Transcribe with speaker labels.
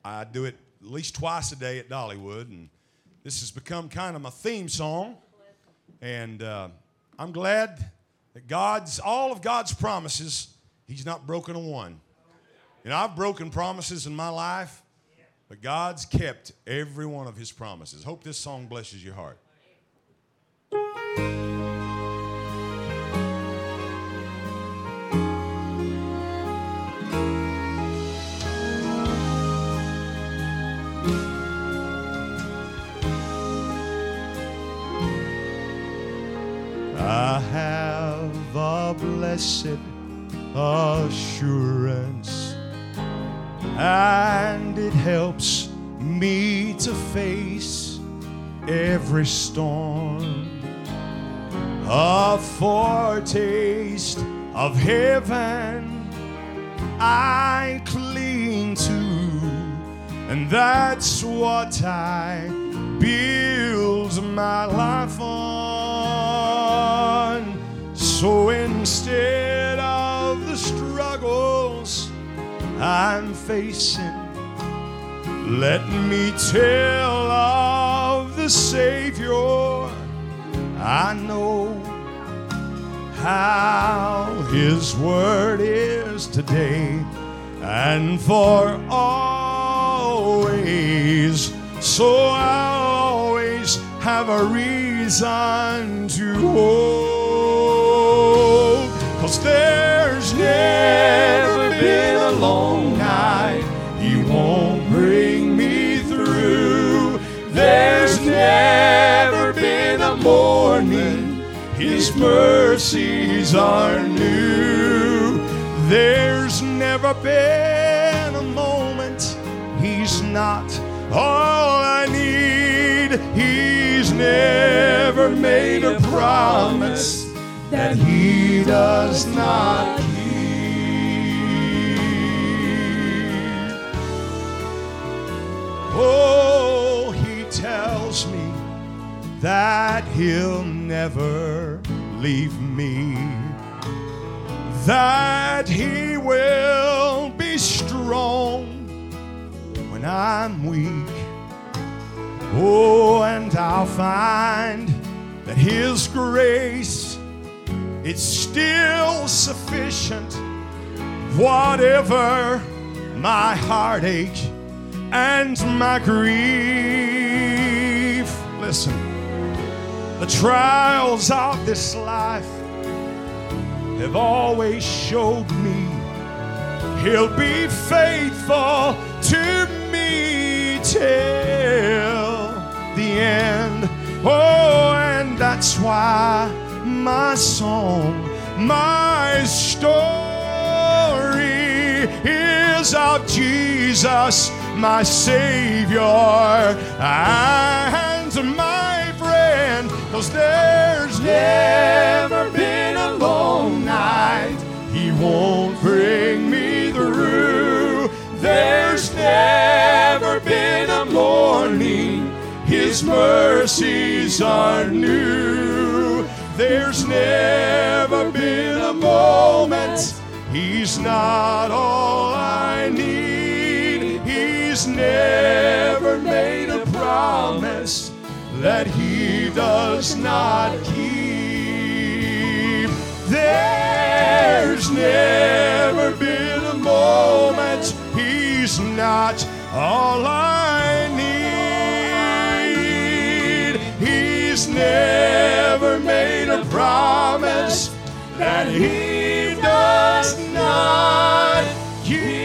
Speaker 1: I do it at least twice a day at Dollywood, and this has become kind of my theme song. And I'm glad that all of God's promises, He's not broken a one. You know, I've broken promises in my life, but God's kept every one of His promises. Hope this song blesses your heart. I have a blessed assurance, and it helps me to face every storm. A foretaste of heaven I cling to, and that's what I build my life on. So instead of the struggles I'm facing, let me tell of the Savior I know. How His word is today and for always. So I'll always have a reason to hope. 'Cause there's never been a long night He won't bring me through. There's never been a morning His mercies are new. There's never been a moment He's not all I need. He's never made a promise that He does not keep. Oh, He tells me that He'll never leave me, that He will be strong when I'm weak. Oh, and I'll find that His grace, it's still sufficient, whatever my heartache and my grief. Listen, the trials of this life have always showed me He'll be faithful to me till the end. Oh, and that's why my song, my story is of Jesus, my Savior and my friend. 'Cause there's never been a long night He won't bring me through. There's never been a morning His mercies are new. There's never been a moment He's not all I need. He's never made a promise that He does not keep. There's never been a moment He's not all I need. He's never made a promise that He does not keep.